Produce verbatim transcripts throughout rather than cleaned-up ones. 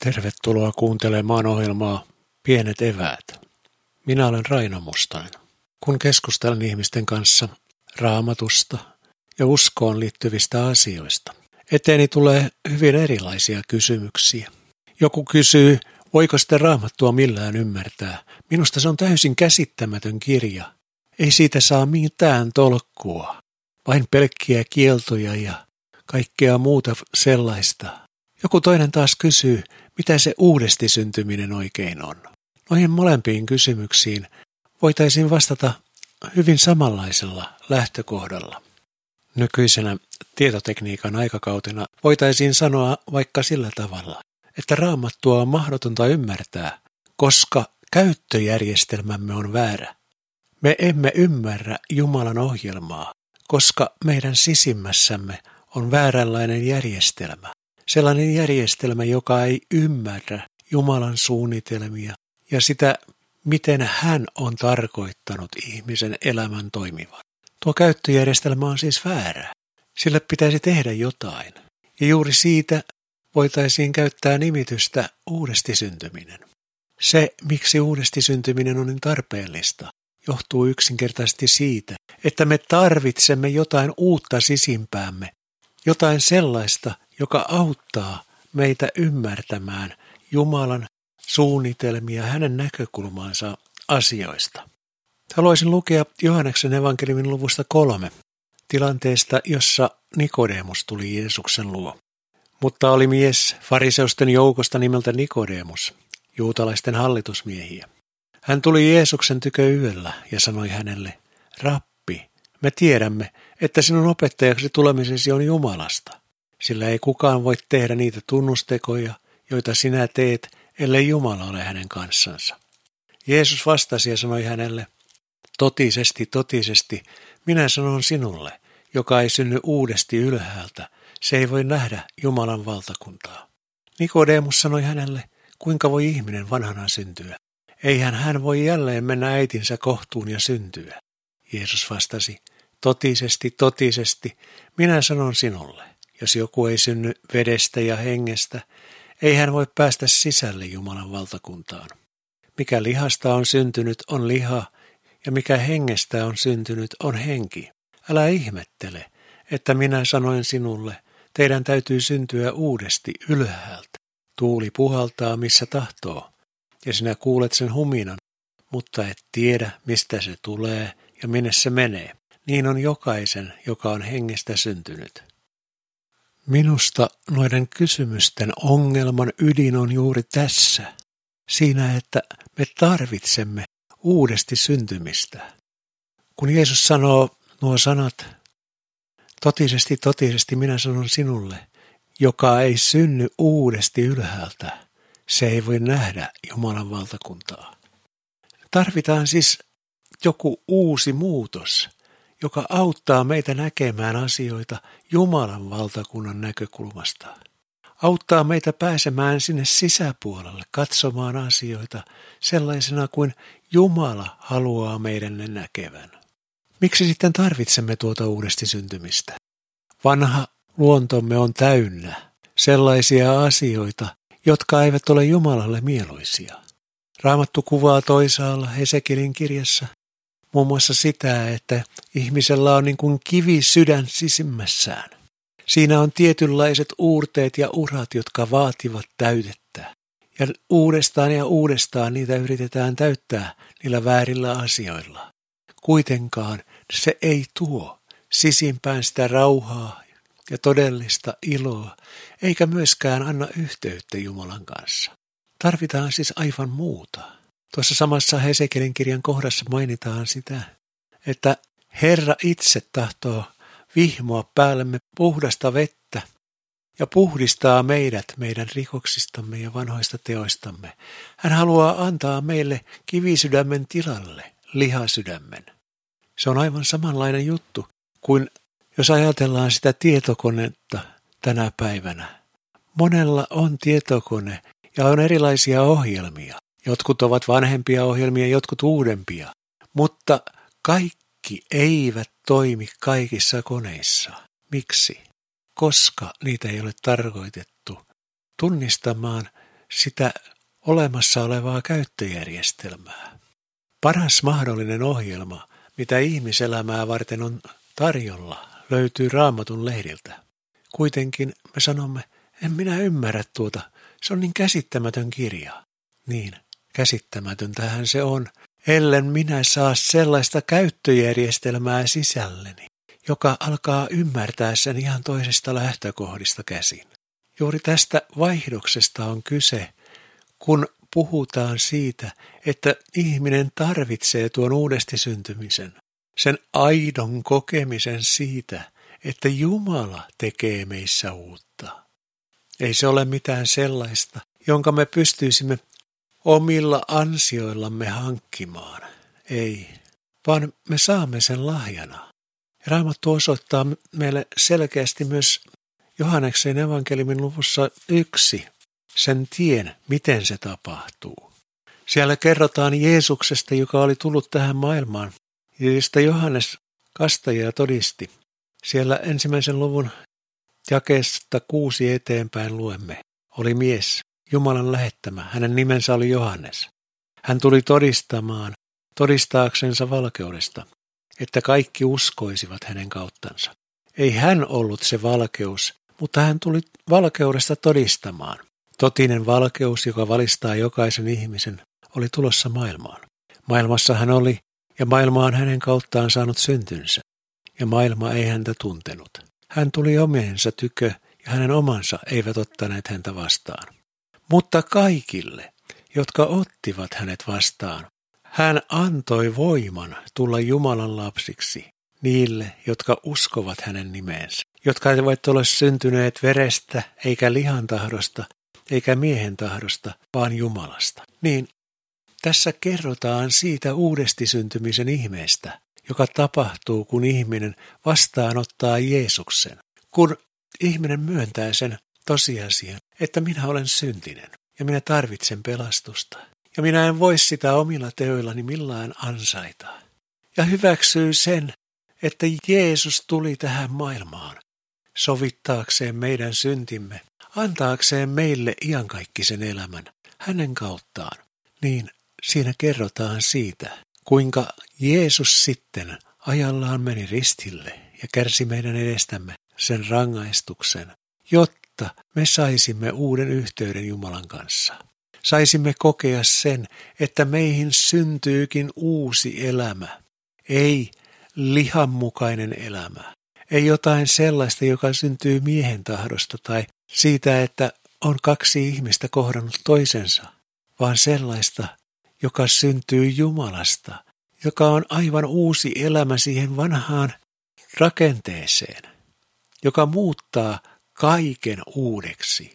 Tervetuloa kuuntelemaan ohjelmaa Pienet eväät. Minä olen Raino Mustonen. Kun keskustelen ihmisten kanssa Raamatusta ja uskoon liittyvistä asioista, eteeni tulee hyvin erilaisia kysymyksiä. Joku kysyy, voiko sitä Raamattua millään ymmärtää. Minusta se on täysin käsittämätön kirja. Ei siitä saa mitään tolkkua, vain pelkkiä kieltoja ja kaikkea muuta sellaista. Joku toinen taas kysyy, mitä se uudesti syntyminen oikein on. Noihin molempiin kysymyksiin voitaisiin vastata hyvin samanlaisella lähtökohdalla. Nykyisenä tietotekniikan aikakautena voitaisiin sanoa vaikka sillä tavalla, että Raamattua on mahdotonta ymmärtää, koska käyttöjärjestelmämme on väärä. Me emme ymmärrä Jumalan ohjelmaa, koska meidän sisimmässämme on vääränlainen järjestelmä. Sellainen järjestelmä, joka ei ymmärrä Jumalan suunnitelmia ja sitä, miten hän on tarkoittanut ihmisen elämän toimivan. Tuo käyttöjärjestelmä on siis väärä. Sille pitäisi tehdä jotain. Ja juuri siitä voitaisiin käyttää nimitystä uudesti syntyminen. Se, miksi uudesti syntyminen on niin tarpeellista, johtuu yksinkertaisesti siitä, että me tarvitsemme jotain uutta sisimpäämme, jotain sellaista, joka auttaa meitä ymmärtämään Jumalan suunnitelmia hänen näkökulmansa asioista. Haluaisin lukea Johanneksen evankeliumin luvusta kolme, tilanteesta, jossa Nikodemus tuli Jeesuksen luo. Mutta oli mies fariseusten joukosta nimeltä Nikodemus, juutalaisten hallitusmiehiä. Hän tuli Jeesuksen tykö yöllä ja sanoi hänelle, Rappi, me tiedämme, että sinun opettajaksi tulemisesi on Jumalasta, sillä ei kukaan voi tehdä niitä tunnustekoja, joita sinä teet, ellei Jumala ole hänen kanssansa. Jeesus vastasi ja sanoi hänelle, totisesti, totisesti, minä sanon sinulle, joka ei synny uudesti ylhäältä, se ei voi nähdä Jumalan valtakuntaa. Nikodemus sanoi hänelle, kuinka voi ihminen vanhana syntyä? Eihän hän voi jälleen mennä äitinsä kohtuun ja syntyä. Jeesus vastasi, totisesti, totisesti, minä sanon sinulle, jos joku ei synny vedestä ja hengestä, ei hän voi päästä sisälle Jumalan valtakuntaan. Mikä lihasta on syntynyt, on liha, ja mikä hengestä on syntynyt, on henki. Älä ihmettele, että minä sanoin sinulle, teidän täytyy syntyä uudesti ylhäältä. Tuuli puhaltaa, missä tahtoo, ja sinä kuulet sen huminan, mutta et tiedä, mistä se tulee ja minne se menee. Niin on jokaisen, joka on hengestä syntynyt. Minusta noiden kysymysten ongelman ydin on juuri tässä, siinä, että me tarvitsemme uudesti syntymistä. Kun Jeesus sanoo nuo sanat, totisesti, totisesti minä sanon sinulle, joka ei synny uudesti ylhäältä, se ei voi nähdä Jumalan valtakuntaa. Tarvitaan siis joku uusi muutos, joka auttaa meitä näkemään asioita Jumalan valtakunnan näkökulmasta. Auttaa meitä pääsemään sinne sisäpuolelle, katsomaan asioita sellaisena kuin Jumala haluaa meidän ne näkevän. Miksi sitten tarvitsemme tuota uudesti syntymistä? Vanha luontomme on täynnä sellaisia asioita, jotka eivät ole Jumalalle mieluisia. Raamattu kuvaa toisaalla Hesekielin kirjassa muun muassa sitä, että ihmisellä on niin kuin kivi sydän sisimmässään. Siinä on tietynlaiset uurteet ja urat, jotka vaativat täytettä. Ja uudestaan ja uudestaan niitä yritetään täyttää niillä väärillä asioilla. Kuitenkaan se ei tuo sisimpään sitä rauhaa ja todellista iloa, eikä myöskään anna yhteyttä Jumalan kanssa. Tarvitaan siis aivan muuta. Tuossa samassa Hesekielin kirjan kohdassa mainitaan sitä, että Herra itse tahtoo vihmoa päällemme puhdasta vettä ja puhdistaa meidät meidän rikoksistamme ja vanhoista teoistamme. Hän haluaa antaa meille kivisydämen tilalle lihasydämen. Se on aivan samanlainen juttu kuin jos ajatellaan sitä tietokonetta tänä päivänä. Monella on tietokone ja on erilaisia ohjelmia. Jotkut ovat vanhempia ohjelmia, jotkut uudempia, mutta kaikki eivät toimi kaikissa koneissa. Miksi? Koska niitä ei ole tarkoitettu tunnistamaan sitä olemassa olevaa käyttöjärjestelmää. Paras mahdollinen ohjelma, mitä ihmiselämää varten on tarjolla, löytyy Raamatun lehdiltä. Kuitenkin me sanomme, en minä ymmärrä tuota, se on niin käsittämätön kirja. Niin, käsittämätöntähän se on, ellen minä saa sellaista käyttöjärjestelmää sisälleni, joka alkaa ymmärtää sen ihan toisesta lähtökohdista käsin. Juuri tästä vaihdoksesta on kyse, kun puhutaan siitä, että ihminen tarvitsee tuon uudesti syntymisen, sen aidon kokemisen siitä, että Jumala tekee meissä uutta. Ei se ole mitään sellaista, jonka me pystyisimme omilla ansioillamme hankkimaan. Ei, vaan me saamme sen lahjana. Raamattu osoittaa meille selkeästi myös Johanneksen evankeliumin luvussa yksi sen tien, miten se tapahtuu. Siellä kerrotaan Jeesuksesta, joka oli tullut tähän maailmaan, ja josta Johannes kastaja todisti. Siellä ensimmäisen luvun jakeesta kuusi eteenpäin luemme. Oli mies, Jumalan lähettämä, hänen nimensä oli Johannes. Hän tuli todistamaan, todistaaksensa valkeudesta, että kaikki uskoisivat hänen kauttansa. Ei hän ollut se valkeus, mutta hän tuli valkeudesta todistamaan. Totinen valkeus, joka valistaa jokaisen ihmisen, oli tulossa maailmaan. Maailmassa hän oli, ja maailma on hänen kauttaan saanut syntynsä, ja maailma ei häntä tuntenut. Hän tuli omiensa tykö, ja hänen omansa eivät ottaneet häntä vastaan. Mutta kaikille, jotka ottivat hänet vastaan, hän antoi voiman tulla Jumalan lapsiksi, niille, jotka uskovat hänen nimeensä, jotka eivät ole syntyneet verestä, eikä lihan tahdosta, eikä miehen tahdosta, vaan Jumalasta. Niin, tässä kerrotaan siitä uudesti syntymisen ihmeestä, joka tapahtuu, kun ihminen vastaanottaa Jeesuksen. Kun ihminen myöntää sen tosiasian, että minä olen syntinen ja minä tarvitsen pelastusta. Ja minä en voi sitä omilla teoillani millään ansaita. Ja hyväksyy sen, että Jeesus tuli tähän maailmaan sovittaakseen meidän syntimme, antaakseen meille iankaikkisen elämän hänen kauttaan. Niin siinä kerrotaan siitä, kuinka Jeesus sitten ajallaan meni ristille ja kärsi meidän edestämme sen rangaistuksen, jotta me saisimme uuden yhteyden Jumalan kanssa. Saisimme kokea sen, että meihin syntyykin uusi elämä, ei lihanmukainen elämä, ei jotain sellaista, joka syntyy miehen tahdosta tai siitä, että on kaksi ihmistä kohdannut toisensa, vaan sellaista, joka syntyy Jumalasta, joka on aivan uusi elämä siihen vanhaan rakenteeseen, joka muuttaa kaiken uudeksi.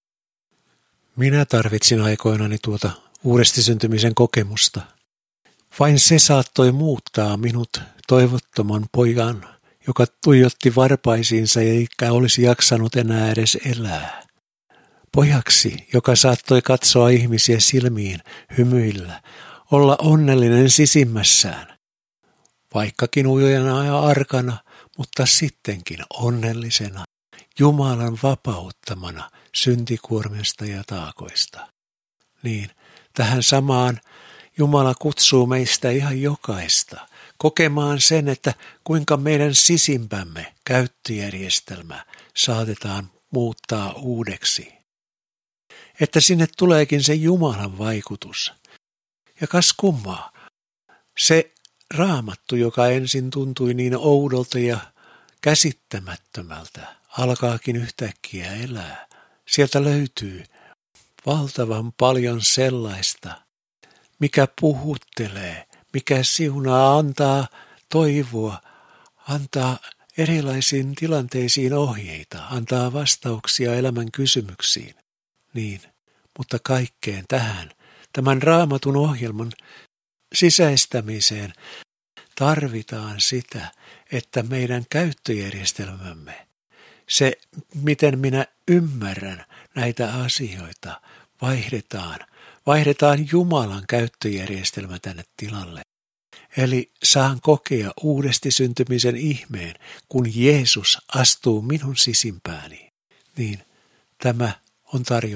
Minä tarvitsin aikoinani tuota uudesti syntymisen kokemusta. Vain se saattoi muuttaa minut toivottoman pojan, joka tuijotti varpaisiinsa eikä olisi jaksanut enää edes elää. Pojaksi, joka saattoi katsoa ihmisiä silmiin, hymyillä, olla onnellinen sisimmässään. Vaikkakin ujona ja arkana, mutta sittenkin onnellisena, Jumalan vapauttamana syntikuormista ja taakoista. Niin, tähän samaan Jumala kutsuu meistä ihan jokaista kokemaan sen, että kuinka meidän sisimpämme käyttöjärjestelmä saatetaan muuttaa uudeksi. Että sinne tuleekin se Jumalan vaikutus. Ja kas kummaa, se Raamattu, joka ensin tuntui niin oudolta ja käsittämättömältä, alkaakin yhtäkkiä elää. Sieltä löytyy valtavan paljon sellaista, mikä puhuttelee, mikä siunaa, antaa toivoa, antaa erilaisiin tilanteisiin ohjeita, antaa vastauksia elämän kysymyksiin. Niin, mutta kaikkeen tähän, tämän Raamatun ohjelman sisäistämiseen tarvitaan sitä, että meidän käyttöjärjestelmämme, se miten minä ymmärrän näitä asioita, vaihdetaan. Vaihdetaan Jumalan käyttöjärjestelmä tänne tilalle. Eli saan kokea uudesti syntymisen ihmeen, kun Jeesus astuu minun sisimpääni. Niin tämä on tarjolla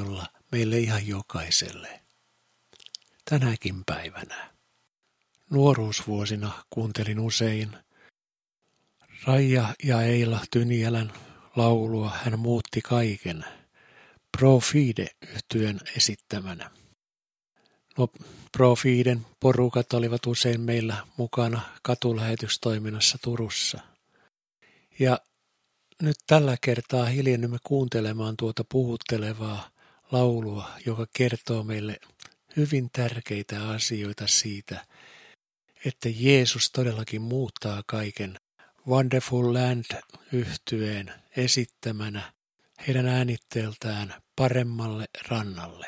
meille ihan jokaiselle. Tänäkin päivänä. Nuoruusvuosina kuuntelin usein Raija ja Eila Tyniälän laulua Hän muutti kaiken, Pro Fide-yhtyeen esittämänä. No, Pro Fiden porukat olivat usein meillä mukana katulähetystoiminnassa Turussa. Ja nyt tällä kertaa hiljennymme kuuntelemaan tuota puhuttelevaa laulua, joka kertoo meille hyvin tärkeitä asioita siitä, että Jeesus todellakin muuttaa kaiken. Wonderful Land-yhtyeen esittämänä heidän äänitteeltään Paremmalle rannalle.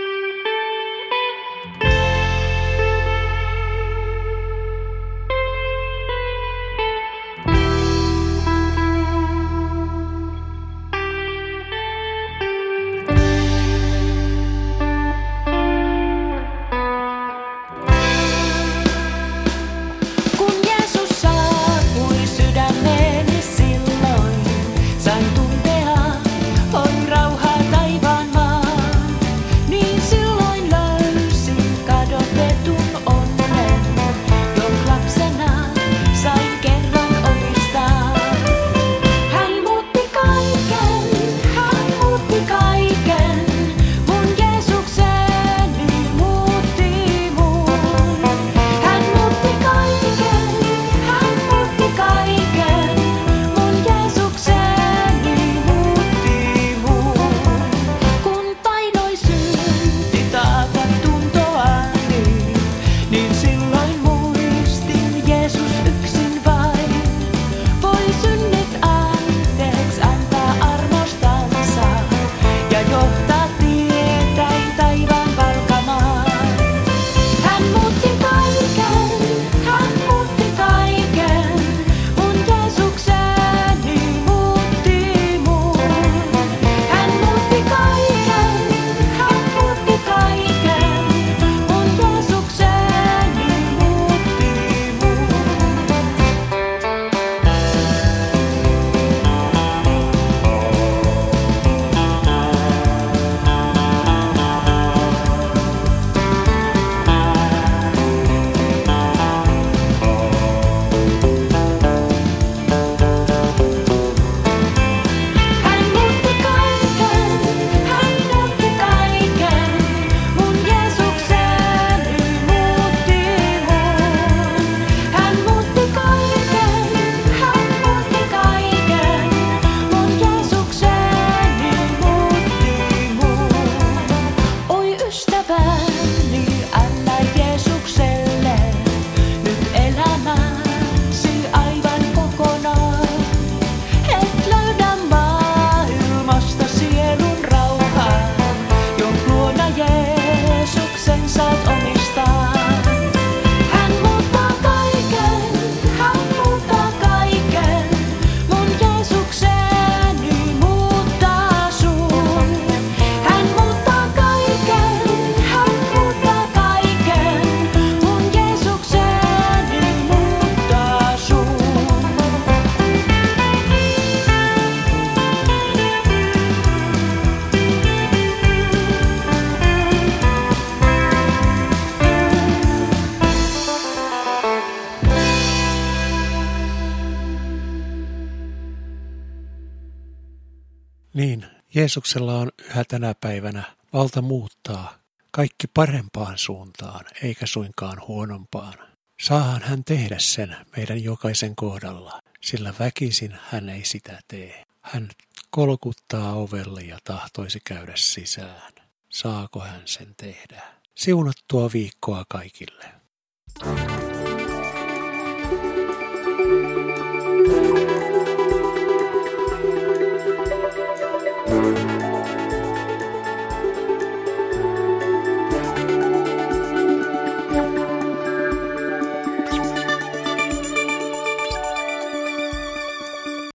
Niin, Jeesuksella on yhä tänä päivänä valta muuttaa kaikki parempaan suuntaan, eikä suinkaan huonompaan. Saahan hän tehdä sen meidän jokaisen kohdalla, sillä väkisin hän ei sitä tee. Hän kolkuttaa ovelle ja tahtoisi käydä sisään. Saako hän sen tehdä? Siunattua viikkoa kaikille.